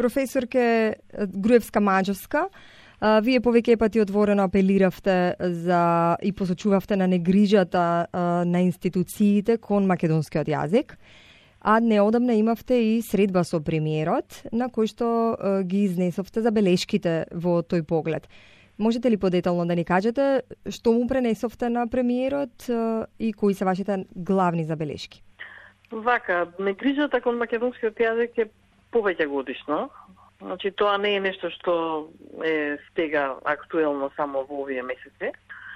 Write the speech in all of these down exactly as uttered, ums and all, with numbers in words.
професорке Груевска Маđarska. Uh, вие повеќе пати отворено апелиравте за и посочувавте на негрижата uh, на институциите кон македонскиот јазик, а неодамна имавте и средба со премиерот, на кој што uh, ги изнесовте забелешките во тој поглед. Можете ли подетално да ни кажете што му пренесовте на премиерот uh, и кои се вашите главни забелешки? Вака, негрижата кон македонскиот јазик е повеќе годишно. Значи, тоа не е нешто што е стега актуелно само во овие месеци,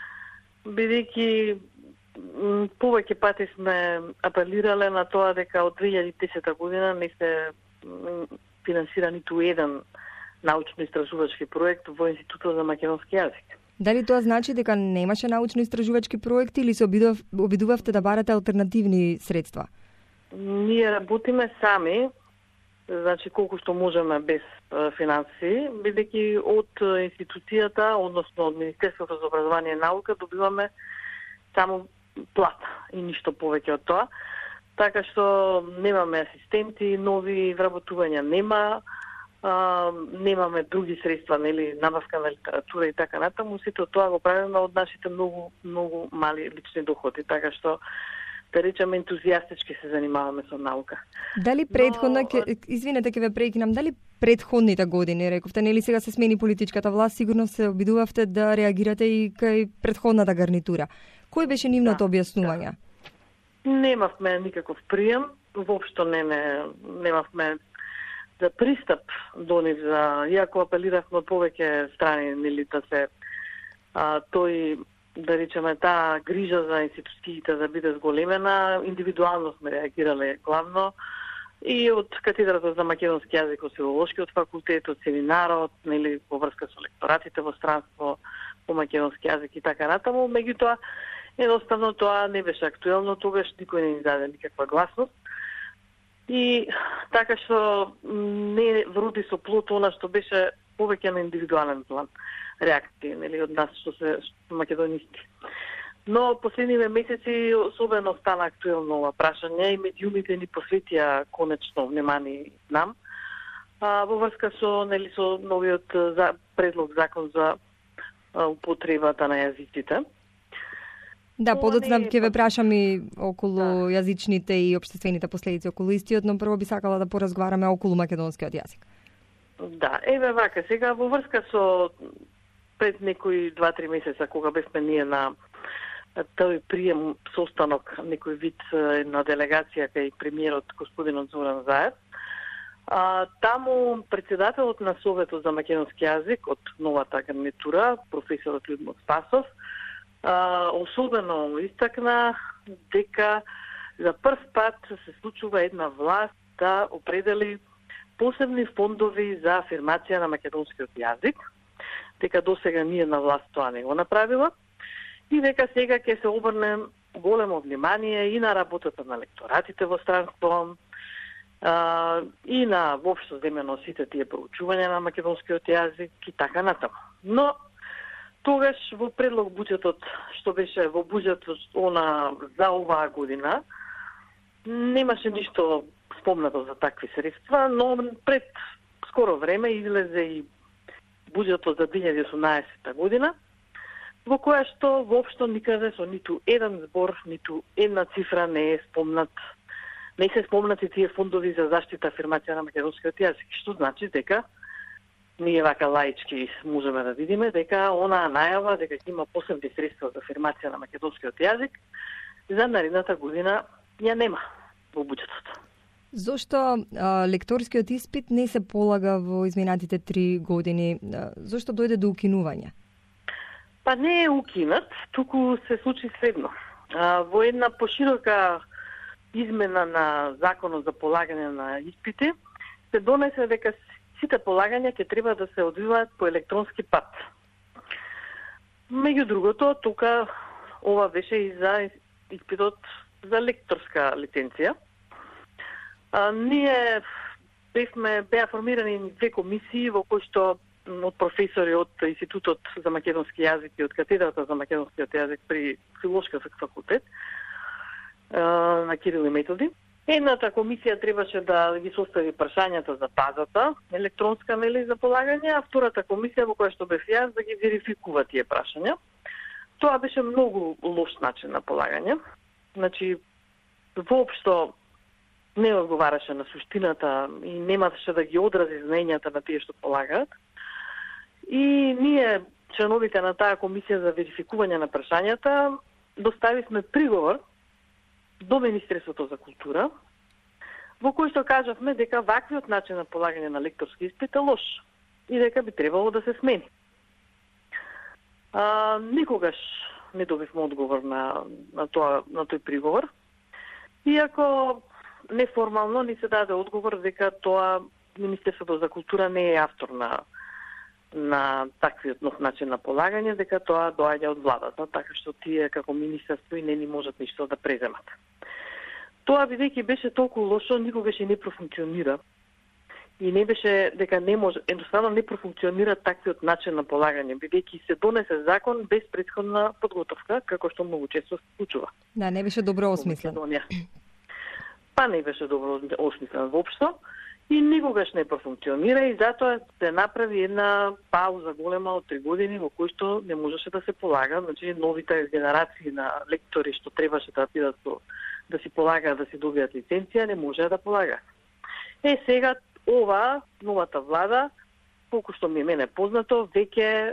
бидејќи повеќе пати сме апелирале на тоа дека од две илјади и десета година не се финансира ниту еден научно-истражувачки проект во Институтот за македонски јазик. Дали тоа значи дека немаше научно-истражувачки проекти или се обидувавте да барате алтернативни средства? Ние работиме сами, значи колку што можеме без е, финансии, бидејќи од институцијата, односно од Министерството за образование и наука, добиваме само плата и ништо повеќе од тоа. Така што немаме асистенти, нови вработувања нема, а, немаме други средства, нели, набавка на литература и така натаму. Сите тоа го правиме од нашите многу, многу мали лични доходи, така што да речеме ентузијастички се занимаваме со наука. Дали предходно, Но... извинете ќе ве прекинам, дали предходните години, рековте, нели сега се смени политичката власт, сигурно се обидувавте да реагирате и кај предходната гарнитура. Кој беше нивното да, објаснување? Да. Немавме никаков прием, воопшто не, не немавме за пристап до нив, за иако апелиравме од повеќе страни, нели да се а, тој да речеме таа грижа за институциите да биде зголемена, индивидуално сме реагирале главно и од катедрата за македонски јазик од филолошкиот факултет, од семинарот, нели во врска со лекторатите во странство по македонски јазик и така натаму, меѓутоа едноставно тоа не беше актуелно, тогаш никој не ни даде никаква гласност. И така што не вроди со плод она што беше повеќе на индивидуален план реакции, нели, од нас што се што македонисти. Но последниве месеци особено стана актуелно ова прашање и медиумите ни посветија конечно внимание нам. А, во врска со, нели, со новиот за, предлог закон за а, употребата на јазиците. Да, подоцна ќе ве прашам и околу да. јазичните и општествените последици околу истиот, но прво би сакала да поразговараме околу македонскиот јазик. Да, еве вака, сега во врска со пред некои два-три месеца кога бевме ние на тој прием состанок, некој вид на делегација кај премиерот господинот Зоран Заев, а, таму председателот на Советот за македонски јазик од новата гарнитура, професорот Людмил Спасов, а, особено истакна дека за прв пат се случува една власт да определи посебни фондови за афирмација на македонскиот јазик, дека досега ние на власт тоа не го направила, и дека сега ќе се обрне големо внимание и на работата на лекторатите во странство, а, и на воопшто земено сите тие проучувања на македонскиот јазик и така натаму. Но тогаш во предлог буџетот, што беше во буџетот она за оваа година, немаше ништо спомнато за такви средства, но пред скоро време излезе и буџетот за две илјади и осумнаесета година, во која што воопшто никаде со ниту еден збор, ниту една цифра не е спомнат, не се спомнати тие фондови за заштита афирмација на македонскиот јазик, што значи дека ние вака лаички можеме да видиме дека онаа најава дека ќе има посебни средства за афирмација на македонскиот јазик за наредната година ја нема во буџетот. Зошто а, лекторскиот испит не се полага во изминатите три години? А, зошто дојде до укинување? Па не е укинат, туку се случи следно. А, во една поширока измена на законот за полагање на испити се донесе дека сите полагања ќе треба да се одвиваат по електронски пат. Меѓу другото, тука ова беше и за испитот за лекторска лиценција. А, ние бевме, беа формирани две комисии во кои што од професори од Институтот за македонски јазик и од катедрата за македонскиот јазик при Филолошкиот факултет а, на Кирил и Методи. Едната комисија требаше да ги состави прашањата за базата, електронска, нели, за полагање, а втората комисија во која што бев јас да ги верификува тие прашања. Тоа беше многу лош начин на полагање. Значи, воопшто не одговараше на суштината и немаше да ги одрази знаењата на тие што полагаат. И ние, членовите на таа комисија за верификување на прашањата, доставивме приговор до Министерството за култура, во кој што кажавме дека ваквиот начин на полагање на лекторски испит е лош и дека би требало да се смени. А, никогаш не добивме одговор на, на, тоа, на тој приговор, иако неформално ни се даде одговор дека тоа Министерството за култура не е автор на на таквиот нов начин на полагање, дека тоа доаѓа од владата, така што тие како министерство и не ни можат ништо да преземат. Тоа бидејќи беше толку лошо, никогаш и не профункционира. И не беше дека не може, едноставно не профункционира таквиот начин на полагање, бидејќи се донесе закон без претходна подготовка, како што многу често се случува. Да, не беше добро осмислен. Па не беше добро осмислен воопшто. И никогаш не профункционира и затоа се направи една пауза голема од три години во кој што не можеше да се полага. Значи, новите генерации на лектори што требаше да бидат да си полагаат, да си добијат лиценција, не можеа да полагаат. Е, сега ова, новата влада, колку што ми е мене познато, веќе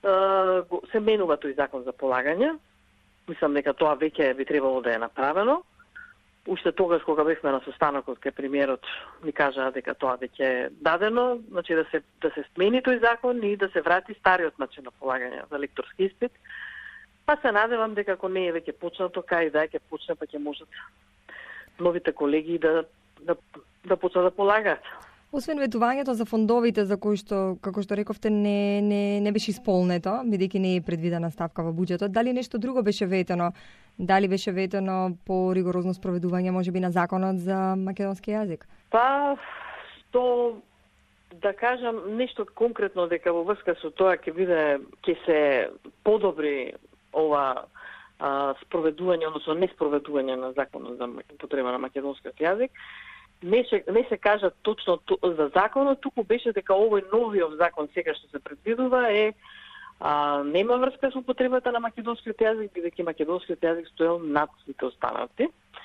е, се менува тој закон за полагање. Мислам дека тоа веќе би требало да е направено. Уште тогаш кога бевме на состанокот кај премиерот ми кажаа дека тоа веќе е дадено, значи да се да се смени тој закон и да се врати стариот начин на полагање за лекторски испит. Па се надевам дека ако не е веќе почнато, кај да ќе почне, па ќе можат новите колеги да да да почнат да полагаат. Освен ветувањето за фондовите за кои што, како што рековте, не не не беше исполнето, бидејќи не е предвидена ставка во буџетот, дали нешто друго беше ветено? Дали беше ветено по ригорозно спроведување можеби на законот за македонски јазик? Па, што да кажам нешто конкретно дека во врска со тоа ќе биде ќе се подобри ова а, спроведување, односно не спроведување на законот за употреба на македонскиот јазик. Не се, не се кажа точно за законот, туку беше дека овој новиот закон сега што се предвидува е а, нема врска со употребата на македонскиот јазик, бидејќи македонскиот јазик стоел над сите останати,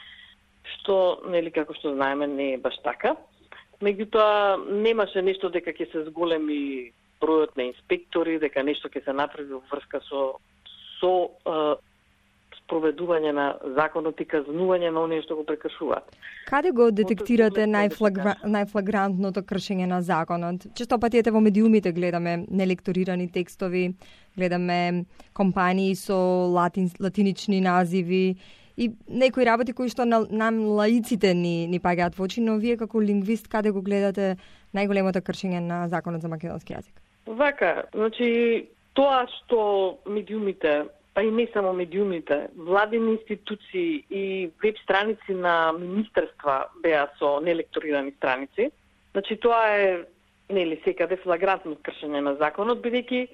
што, нели, како што знаеме, не е баш така. Меѓутоа, немаше нешто дека ќе се зголеми бројот на инспектори, дека нешто ќе се направи во врска со со а, спроведување на законот и казнување на оние што го прекршуваат. Каде го детектирате најфлагра... најфлагрантното кршење на законот? Често пати ете во медиумите гледаме нелекторирани текстови, гледаме компании со латин... латинични називи и некои работи кои што на... нам лаиците ни, ни паѓаат во очи, но вие како лингвист каде го гледате најголемото кршење на законот за македонски јазик? Вака, значи тоа што медиумите, па и не само медиумите, владини институции и веб страници на министерства беа со нелекторирани страници. Значи тоа е, нели, секаде флагрантно кршење на законот, бидејќи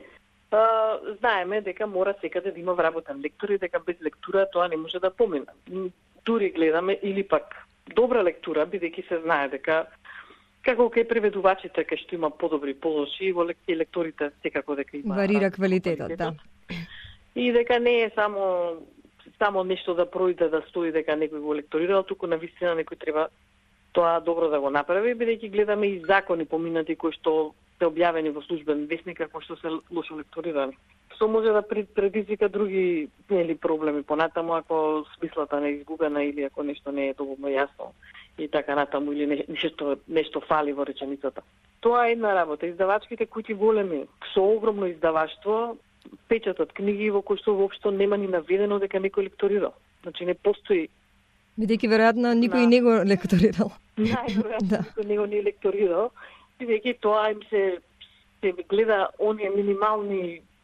знаеме дека мора секаде да има вработен лектор и дека без лектура тоа не може да помине. Дури гледаме или пак добра лектура, бидејќи се знае дека како кај преведувачите кај што има подобри полоши, во лекторите секако дека има варира квалитетот, да. И дека не е само само нешто да пројде да стои дека некој го лекторирал, туку на вистина некој треба тоа добро да го направи, бидејќи гледаме и закони поминати кои што се објавени во службен весник, кои што се лошо лекторирани. Што може да предизвика други, нели, проблеми понатаму ако смислата не е изгубена или ако нешто не е доволно јасно и така натаму, или нешто нешто фали во реченицата. Тоа е една работа. Издавачките куќи големи со огромно издаваштво печатат книги во кои што воопшто нема ни наведено дека некој лекторирал. Значи не постои. Бидејќи веројатно никој не го лекторирал. Најверојатно да. Никој не го не лекторирал. Бидејќи тоа им се се гледа оние минимални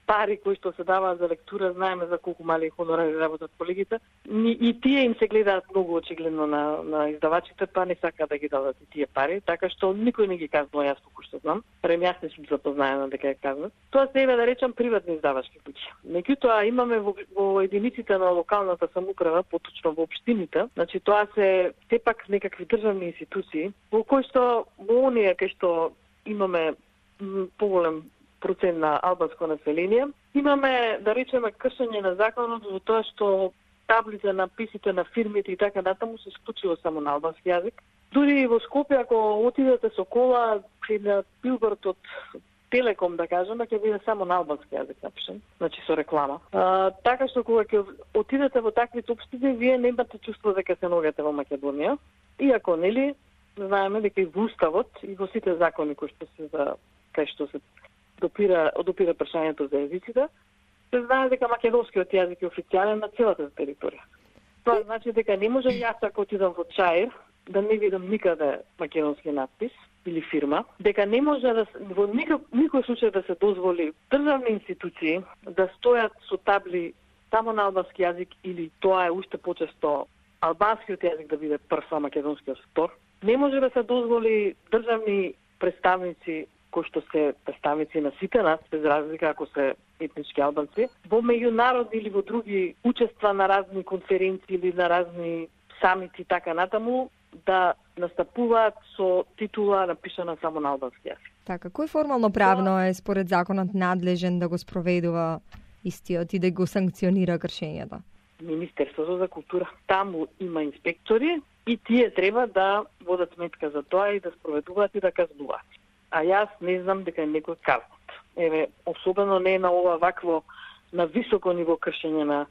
пари кои што се даваат за лектура, знаеме за колку мали хонорари работат колегите. И тие им се гледаат многу очигледно на, на издавачите, па не сака да ги дадат и тие пари, така што никој не ги казнува, јас колку што знам. Прем јас не сум запознаена дека ја казнат. Тоа се еве да речам приватни издавачки куќи. Меѓутоа имаме во, во единиците на локалната самоуправа, поточно во општините, значи тоа се сепак некакви државни институции, во кои што во оние кај што имаме поголем процент на албанско население, имаме, да речеме, кршење на законот во тоа што таблите на писите на фирмите и така натаму се исклучиво само на албански јазик. Дури и во Скопје, ако отидете со кола, на билборд од Телеком, да кажеме, ќе биде само на албански јазик напишан, значи со реклама. А, така што кога ќе отидете во таквите општини, вие немате чувство дека се наоѓате во Македонија, иако, нели, знаеме дека и во уставот и во сите закони кои што се за кај што се допира допира прашањето за езиците, се знае дека македонскиот јазик е официјален на целата територија. Тоа значи дека не може јас ако отидам во Чаир да не видам никаде македонски надпис или фирма, дека не може да во никој, никој случај да се дозволи државни институции да стојат со табли само на албански јазик или тоа е уште почесто албанскиот јазик да биде прв, а македонскиот втор. Не може да се дозволи државни представници кои што се представници на сите нас, без разлика ако се етнички албанци, во меѓународни или во други учества на разни конференции или на разни самити така натаму, да настапуваат со титула напишана само на албански јазик. Така, кој формално правно е според законот надлежен да го спроведува истиот и да го санкционира кршењата? Министерството за култура. Таму има инспектори и тие треба да водат сметка за тоа и да спроведуваат и да казнуваат. А јас не знам дека е некој казнат. Еве, особено не на ова вакво на високо ниво кршење на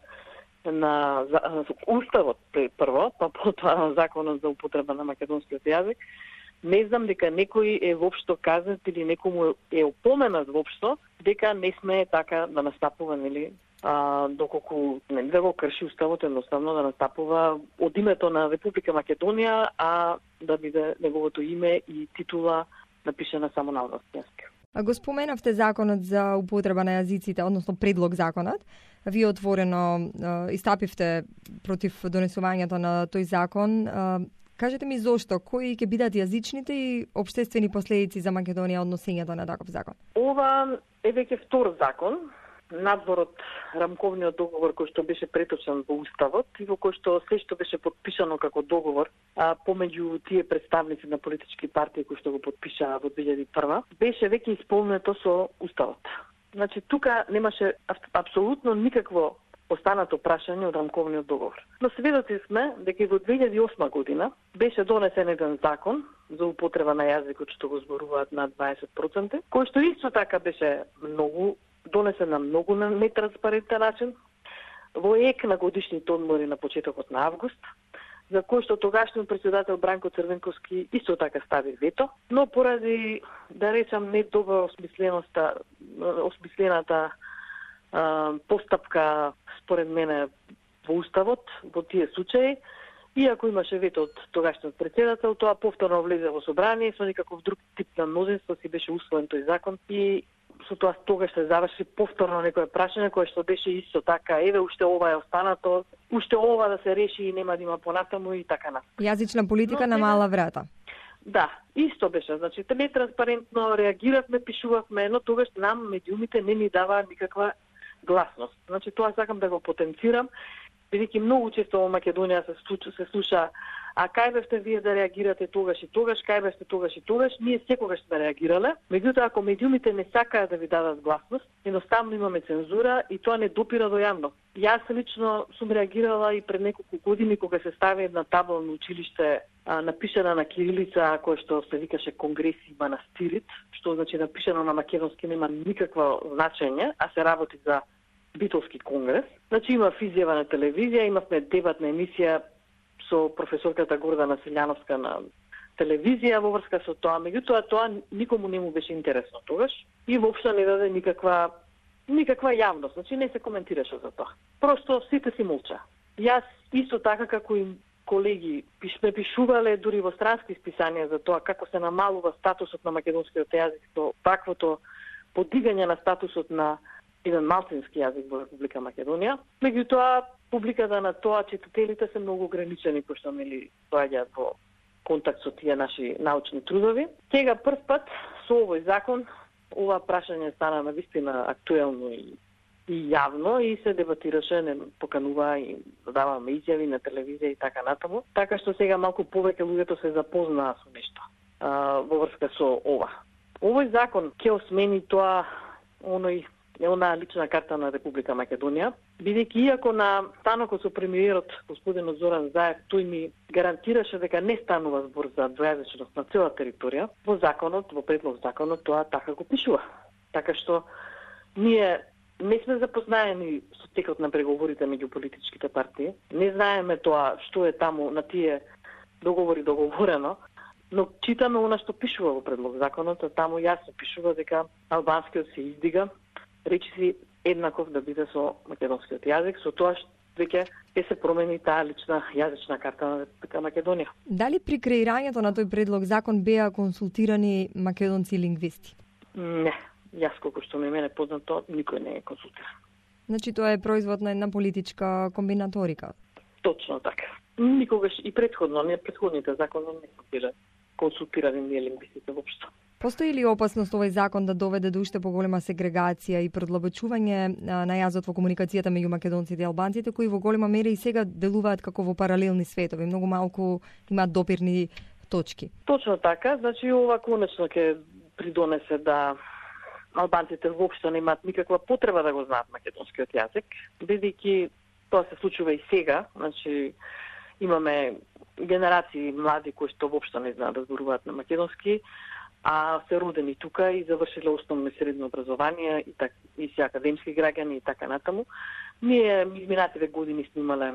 на, на уставот прво, па потоа на законот за употреба на македонскиот јазик. Не знам дека некој е воопшто казнат или некому е опоменат воопшто дека не сме така да настапува, нели, а, доколку не да го крши уставот, едноставно да настапува од името на Република Македонија, а да биде неговото име и титула напишена само на албански јазик. А го споменавте законот за употреба на јазиците, односно предлог законот. Вие отворено е, истапивте против донесувањето на тој закон. Е, кажете ми зошто, кои ќе бидат јазичните и општествени последици за Македонија од носењето на таков закон? Ова е веќе втор закон, надвор од рамковниот договор кој што беше преточен во уставот и во кој што се што беше подпишано како договор а, помеѓу тие представници на политички партии кои што го подпишаа во две илјади и прва, беше веќе исполнето со уставот. Значи тука немаше апсолутно никакво останато прашање од рамковниот договор. Но сведоци сме дека и во две илјади и осма година беше донесен еден закон за употреба на јазикот што го зборуваат на дваесет проценти, кој што исто така беше многу донесен на многу нетранспарентен начин, во ек на годишните одмори на почетокот на август, за кој што тогашниот председател Бранко Црвенковски исто така стави вето, но поради, да речам, недобро осмисленоста, осмислената а, постапка, според мене, во уставот, во тие случаи, иако имаше вето од тогашниот председател, тоа повторно влезе во собрание, со никаков друг тип на мнозинство си беше усвоен тој закон и со тоа тогаш се заврши повторно некое прашање кое што беше исто така, еве уште ова е останато, уште ова да се реши и нема да има понатаму и така на. Јазична политика но, на мала врата. Да, исто беше, значи нетранспарентно реагиравме, пишувавме, но тогаш нам медиумите не ни даваа никаква гласност. Значи тоа сакам да го потенцирам, бидејќи многу често во Македонија се слуша, се слуша а кај бевте вие да реагирате тогаш и тогаш, кај бевте тогаш и тогаш, ние секогаш сме реагирале. Меѓутоа, ако медиумите не сакаат да ви дадат гласност, едноставно имаме цензура и тоа не допира до јавност. Јас лично сум реагирала и пред неколку години кога се стави една табла на училиште а, напишана на кирилица, која што се викаше Конгреси манастирит, што значи напишано на македонски нема никакво значење, а се работи за битолски конгрес. Значи има изјава на телевизија, имавме дебатна емисија со професорката Гордана Селјановска на телевизија во врска со тоа, меѓутоа тоа никому не му беше интересно тогаш и воопшто не даде никаква никаква јавност, значи не се коментираше за тоа. Просто сите си молча. Јас исто така како и колеги пишме пишувале дури во странски списанија за тоа како се намалува статусот на македонскиот јазик, со таквото подигање на статусот на еден малцински јазик во Република Македонија. Меѓутоа, публиката на тоа читателите се многу ограничени кои што нели доаѓаат во контакт со тие наши научни трудови. Сега прв пат со овој закон ова прашање стана навистина актуелно и и јавно и се дебатираше, не поканува и даваме изјави на телевизија и така натаму. Така што сега малку повеќе луѓето се запознаа со нешто а, во врска со ова. Овој закон ќе осмени тоа оној е она лична карта на Република Македонија, бидејќи иако на станокот со премиерот господинот Зоран Заев тој ми гарантираше дека не станува збор за двојазичност на цела територија, во законот, во предлог законот тоа така го пишува. Така што ние не сме запознаени со текот на преговорите меѓу политичките партии. Не знаеме тоа што е таму на тие договори договорено, но читаме она што пишува во предлог законот, а таму јасно пишува дека албанскиот се издига, речиси еднаков да биде со македонскиот јазик, со тоа што веќе ќе се промени таа лична јазична карта на Република Македонија. Дали при креирањето на тој предлог закон беа консултирани македонци лингвисти? Не. Јас, колку што ми мене познато, никој не е консултиран. Значи, тоа е производ на една политичка комбинаторика? Точно така. Никогаш и предходно, не предходните закони не се биле консултирани ние лингвистите воопшто. Постои ли опасност овој закон да доведе до уште поголема сегрегација и предлабочување на јазот во комуникацијата меѓу македонците и албанците, кои во голема мера и сега делуваат како во паралелни светови, многу малку имаат допирни точки? Точно така, значи ова конечно ќе придонесе да албанците воопшто немаат никаква потреба да го знаат македонскиот јазик, бидејќи тоа се случува и сега, значи имаме генерации млади кои што воопшто не знаат да зборуваат на македонски, а се родени тука и завршиле основно и средно образование и так и се академски граѓани и така натаму. Ние изминативе години снимале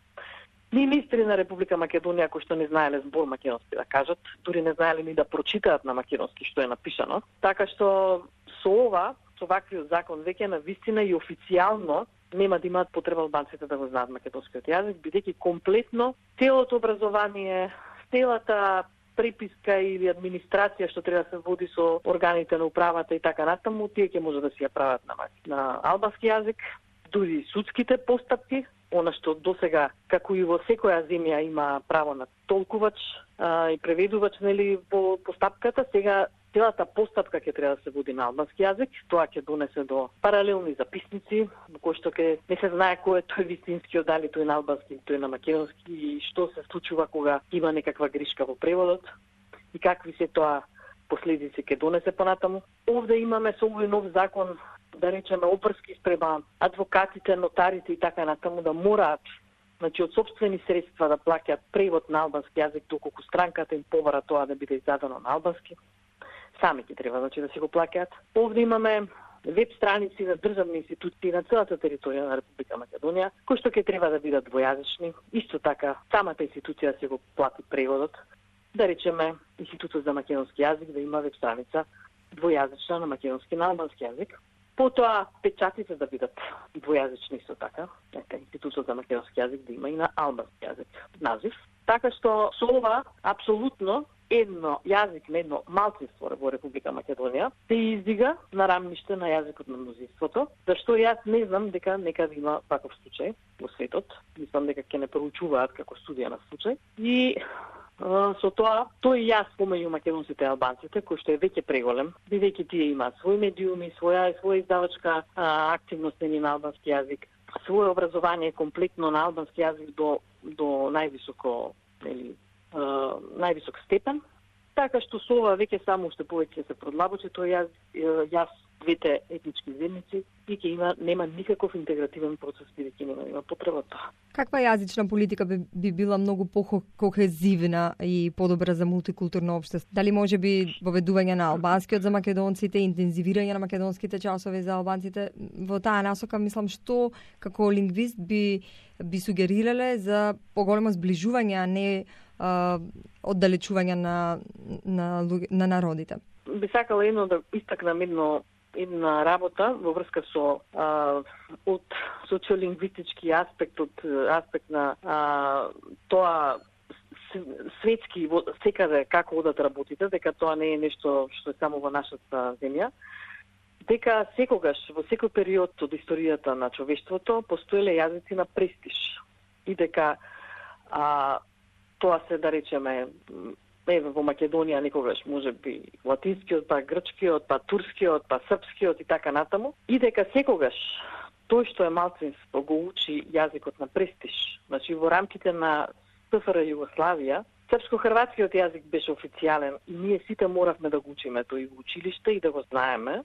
министри на Република Македонија кои што не знаеле збор македонски да кажат, дури не знаеле ни да прочитаат на македонски што е напишано. Така што со ова, со ваквиот закон веќе на вистина и официјално нема да имаат потреба албанците да го знаат македонскиот јазик, бидејќи комплетно целото образование, целата преписка или администрација што треба да се води со органите на управата и така натаму, тие ќе може да си ја прават на, на албански јазик, дури судските постапки, она што досега, како и во секоја земја има право на толкувач а, и преведувач, нели, во постапката, сега целата постапка ќе треба да се води на албански јазик, тоа ќе донесе до паралелни записници, во кои што ќе не се знае кој е тој вистинскиот, дали тој на албански, тој на македонски и што се случува кога има некаква грешка во преводот и какви се тоа последици ќе донесе понатаму. Овде имаме со овој нов закон, да речеме, опрски спрема адвокатите, нотарите и така натаму да мораат, значи од собствени средства да плаќаат превод на албански јазик, доколку странката им побара тоа да биде издадено на албански. Сами ќе треба, значи, да си го плаќаат. Овде имаме веб страници на државни институции на целата територија на Република Македонија, кои што ќе треба да бидат двојазични. Исто така, самата институција да се го плати преводот. Да речеме, Институтот за македонски јазик да има веб страница двојазична на македонски на албански јазик. Потоа печатите да бидат двојазични исто така. Нека Институтот за македонски јазик да има и на албански јазик назив. Така што со ова апсолутно едно јазик на едно малцинство во Република Македонија се издига на рамниште на јазикот на мнозинството, зашто јас не знам дека некаде има таков случај во светот. Мислам дека ќе не проучуваат како студија на случај. И со тоа, тој јас помеѓу македонците и албанците, кој што е веќе преголем, бидејќи тие имаат свој медиуми, своја своја издавачка а, активност на албански јазик, свое образование комплетно на албански јазик до до највисоко, нели, а, највисок степен. Така што со ова веќе само уште повеќе се продлабочи тој јаз, јас двете етнички заедници и ќе има нема никаков интегративен процес, бидејќи нема има потреба тоа. Каква јазична политика би, би била многу по-кохезивна и подобра за мултикултурно општество? Дали може би воведување на албанскиот за македонците, интензивирање на македонските часови за албанците? Во таа насока мислам што како лингвист би би сугерирале за поголемо зближување, а не а, оддалечување на на, на народите. Би сакала едно да истакнам едно една работа во врска со а, од социолингвистички аспект, од аспект на а, тоа светски секаде како одат работите, дека тоа не е нешто што е само во нашата земја. дека секогаш во секој период од историјата на човештвото постоеле јазици на престиж и дека а, тоа се, да речеме, еве во Македонија некогаш може би латинскиот, па грчкиот, па турскиот, па српскиот и така натаму, и дека секогаш тој што е малцинство го учи јазикот на престиж. Значи во рамките на СФР Југославија, српско-хрватскиот јазик беше официјален и ние сите моравме да го учиме тој во училиште и да го знаеме,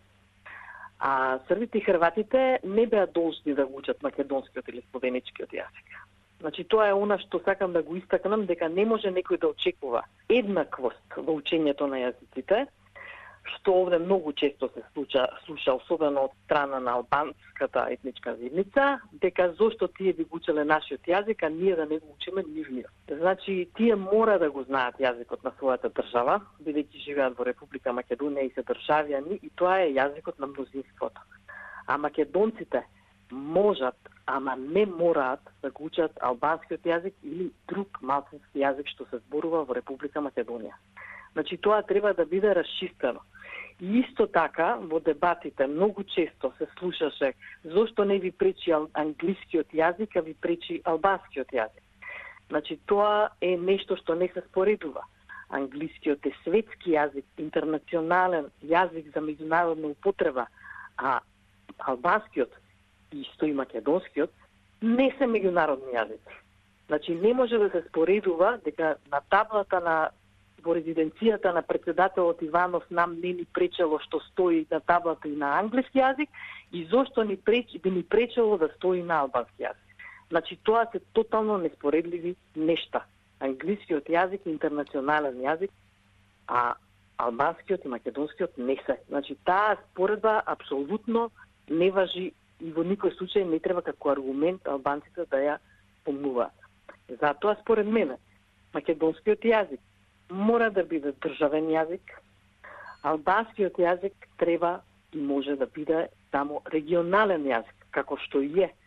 а србите и хрватите не беа должни да го учат македонскиот или словеничкиот јазик. Значи тоа е она што сакам да го истакнам, дека не може некој да очекува еднаквост во учењето на јазиците, што овде многу често се случа, слуша, особено од страна на албанската етничка заедница, дека зошто тие би го учеле нашиот јазик, а ние да не го учиме нивниот. Значи, тие мора да го знаат јазикот на својата држава, бидејќи живеат во Република Македонија и се државјани, и тоа е јазикот на мнозинството. А македонците можат, ама не мораат да го учат албанскиот јазик или друг малцински јазик што се зборува во Република Македонија. Значи, тоа треба да биде расчистено. И исто така, во дебатите многу често се слушаше зошто не ви пречи англискиот јазик, а ви пречи албанскиот јазик. Значи, тоа е нешто што не се споредува. Англискиот е светски јазик, интернационален јазик за меѓународна употреба, а албанскиот и исто и македонскиот не се меѓународни јазици. Значи, не може да се споредува дека на таблата на во резиденцијата на председателот Иванов нам не ни пречело што стои на таблата и на англиски јазик и зошто ни пречи, би ни пречело да стои на албански јазик. Значи, тоа се тотално неспоредливи нешта. Англискиот јазик е интернационален јазик, а албанскиот и македонскиот не се. Значи, таа споредба апсолутно не важи и во никој случај не треба како аргумент албанците да ја помнуваат. Затоа, според мене, македонскиот јазик мора да биде државен јазик, албанскиот јазик треба и може да биде само регионален јазик, како што и е.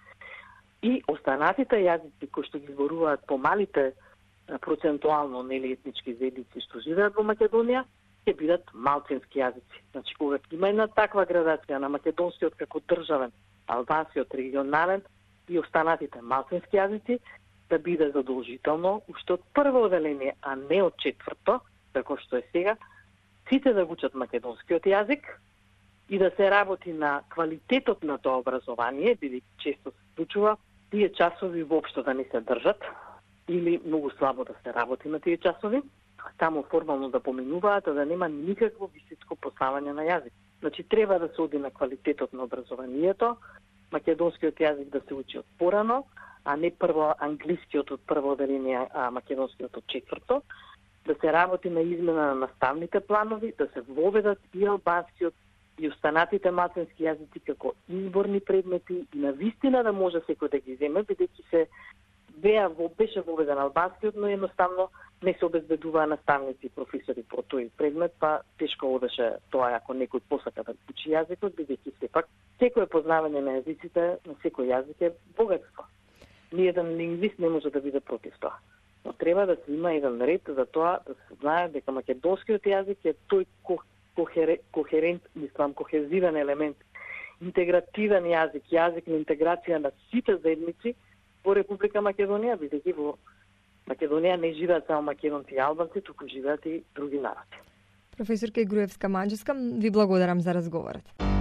И останатите јазици кои што ги зборуваат помалите процентуално нели етнички заедници што живеат во Македонија, ќе бидат малцински јазици. Значи, кога има една таква градација на македонскиот како државен, албанскиот регионален и останатите малцински јазици, да биде задолжително уште од прво оделение, а не од четврто, како што е сега, сите да го учат македонскиот јазик и да се работи на квалитетот на тоа образование, бидејќи често се случува тие часови воопшто да не се држат или многу слабо да се работи на тие часови, само формално да поминуваат, а да нема никакво високо поставање на јазик. Значи, треба да се оди на квалитетот на образованието, македонскиот јазик да се учи од порано, а не прво англискиот од прво оделение, а македонскиот од четврто, да се работи на измена на наставните планови, да се воведат и албанскиот и останатите малцински јазици како изборни предмети и на вистина да може секој да ги земе, бидејќи се беа во беше воведен албанскиот, но едноставно не се обезбедуваа наставници и професори по тој предмет, па тешко одеше тоа ако некој посака да учи јазикот, бидејќи сепак секое познавање на јазиците, на секој јазик е богатство. Ниеден лингвист не може да биде против тоа. Но треба да се има еден ред за тоа да се знае дека македонскиот јазик е тој кохер, кохерент, мислам, кохезивен елемент, интегративен јазик, јазик на интеграција на сите заедници во Република Македонија, бидејќи во Македонија не живеат само македонци и албанци, туку живеат и други народи. Професорка Груевска-Маđarska, ви благодарам за разговорот.